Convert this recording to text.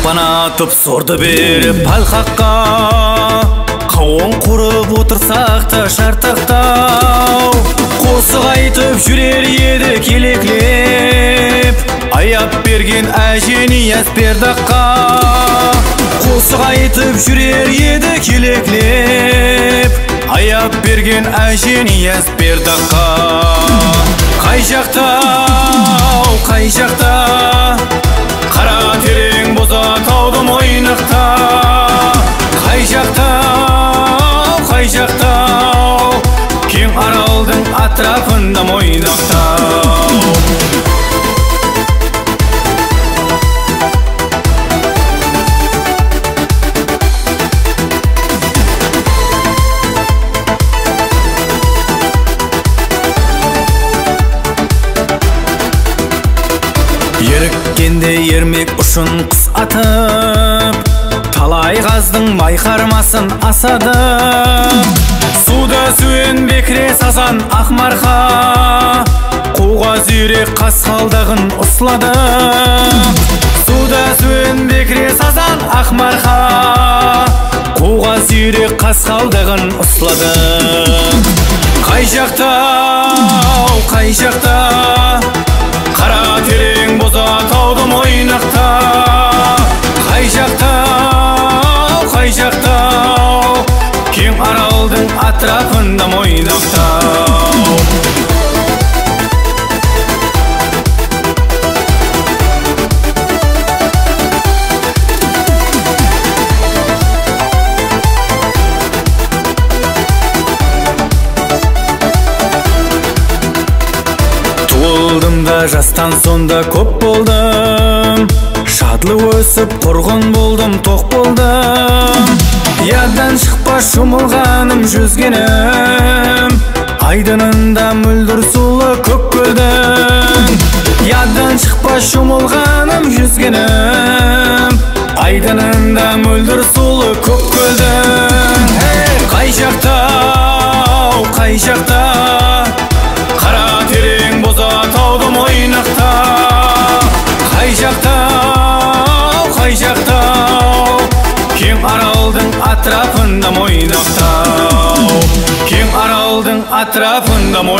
аспан атып сорды беріп алқаққа, қауын құрып отырсақ та шартақтау, қосық айтып жүрер еді келеклеп, аяп берген әжен Ниязбердаққа. Қосық айтып жүрер еді келеклеп, аяп берген әжен Ниязбердаққа. Қай жақта, қай жақта, қара терең боза таудың ойнақта. Қай жақта, қай жақта, кең аралдың атрафында мойнақта. Еріккенде ермек ұшын құс атып, талай қаздың майқармасын асады. Суда суен бекіре сазан ақмарқа, қуға зүйрек қасқалдағын ұслады. Суда суен бекіре сазан ақмарқа, қуға зүйрек қасқалдағын ұслады. Қай жақта, қай жақта, қара терең боза таудың ойнақта. Қай жақта, қай жақта, кең аралдың атрафында мойнақта. Туылдым да жастан сонда көп болдым, шадлы өсіп құрғын болдым, тоқ болдым. Ядан шықпа шомылғаным жүзгенім, айдынында мөлдір сулы көк көлдің. Ядан шықпа шомылғаным жүзгенім, айдынында мөлдір сулы көк көлдің. Қай жақта, қай жақта, қара терең боза таудың ойнақта. Қай жақта, қай жақта, кең аралдың атрафында мойнақта. Кең аралдың атрафында мойнақта.